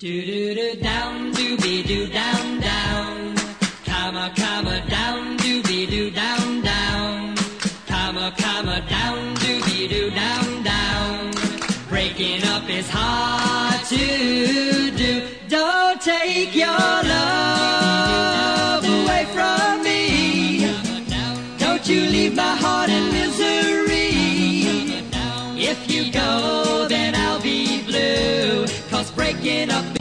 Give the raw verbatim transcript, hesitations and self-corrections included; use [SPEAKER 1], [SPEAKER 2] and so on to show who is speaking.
[SPEAKER 1] Do do do down, doobie doo down down, comma comma down, doobie doo down down, comma comma down, doobie doo down down. Breaking up is hard to do. Don't take your love away from me. Don't you leave my heart in misery. If you go, then I'll be blue. 'Cause breaking up